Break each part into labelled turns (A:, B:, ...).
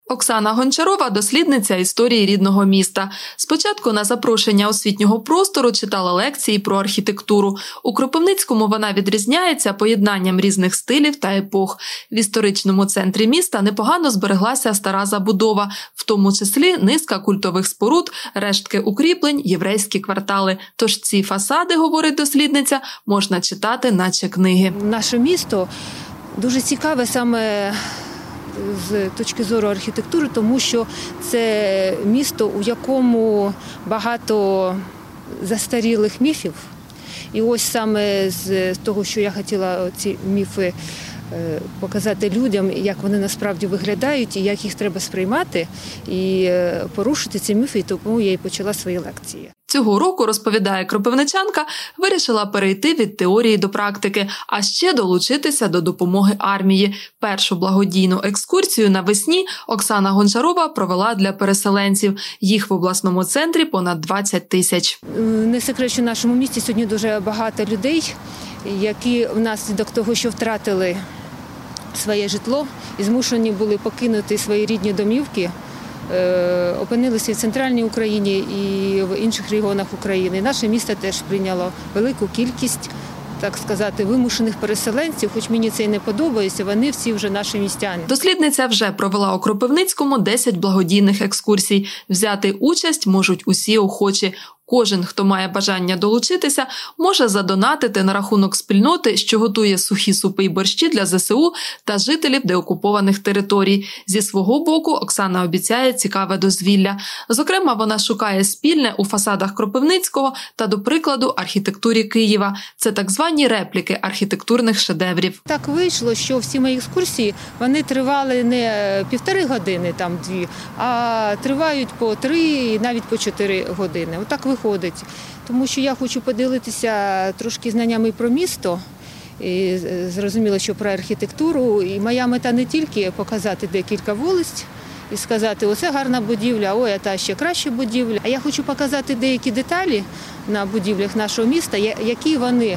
A: Оксана Гончарова – дослідниця історії рідного міста. Спочатку на запрошення освітнього простору читала лекції про архітектуру. У Кропивницькому вона відрізняється поєднанням різних стилів та епох. В історичному центрі міста непогано збереглася стара забудова, в тому числі низка культових споруд, рештки укріплень, єврейські квартали. Тож ці фасади, говорить дослідниця, можна читати наче книги.
B: Наше місто дуже цікаве саме з точки зору архітектури, тому що це місто, у якому багато застарілих міфів. І ось саме з того, що я хотіла ці міфи показати людям, як вони насправді виглядають і як їх треба сприймати, і порушити ці міфи, тому я і почала свої лекції.
A: Цього року, розповідає кропивничанка, вирішила перейти від теорії до практики, а ще долучитися до допомоги армії. Першу благодійну екскурсію навесні Оксана Гончарова провела для переселенців. Їх в обласному центрі понад 20 тисяч.
B: Не секрет, що в нашому місті сьогодні дуже багато людей, які внаслідок того, що втратили своє житло і змушені були покинути свої рідні домівки, опинилися в центральній Україні і в інших регіонах України. Наше місто теж прийняло велику кількість, так сказати, вимушених переселенців, хоч мені це і не подобається, вони всі вже наші містяни.
A: Дослідниця вже провела у Кропивницькому 10 благодійних екскурсій. Взяти участь можуть усі охочі. Кожен, хто має бажання долучитися, може задонатити на рахунок спільноти, що готує сухі супи й борщі для ЗСУ та жителів деокупованих територій. Зі свого боку Оксана обіцяє цікаве дозвілля. Зокрема, вона шукає спільне у фасадах Кропивницького та, до прикладу, архітектурі Києва. Це так звані репліки архітектурних шедеврів.
B: Так вийшло, що всі мої екскурсії, вони тривали не 1,5 години, там 2, а тривають по 3, навіть по 4 години. Отак виходить. Тому що я хочу поділитися трошки знаннями про місто, і зрозуміло, що про архітектуру. І моя мета не тільки показати декілька вулиць і сказати, оце гарна будівля, ой, а та ще краща будівля. А я хочу показати деякі деталі на будівлях нашого міста, які вони,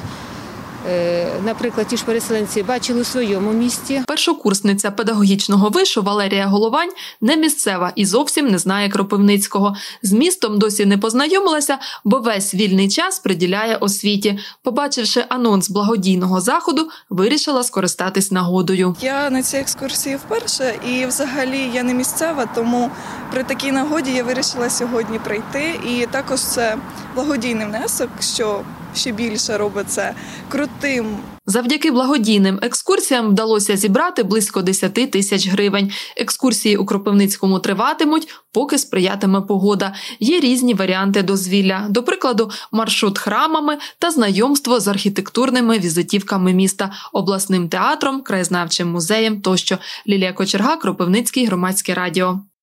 B: наприклад, ті ж переселенці бачили у своєму місті.
A: Першокурсниця педагогічного вишу Валерія Головань не місцева і зовсім не знає Кропивницького. З містом досі не познайомилася, бо весь вільний час приділяє освіті. Побачивши анонс благодійного заходу, вирішила скористатись нагодою.
C: Я на цій екскурсії вперше і взагалі я не місцева, тому при такій нагоді я вирішила сьогодні прийти. І також це благодійний внесок, що ще більше робить це крутим.
A: Завдяки благодійним екскурсіям вдалося зібрати близько 10 тисяч гривень. Екскурсії у Кропивницькому триватимуть, поки сприятиме погода. Є різні варіанти дозвілля. До прикладу, маршрут храмами та знайомство з архітектурними візитівками міста, обласним театром, краєзнавчим музеєм тощо. Лілія Кочерга, Кропивницький, Громадське радіо.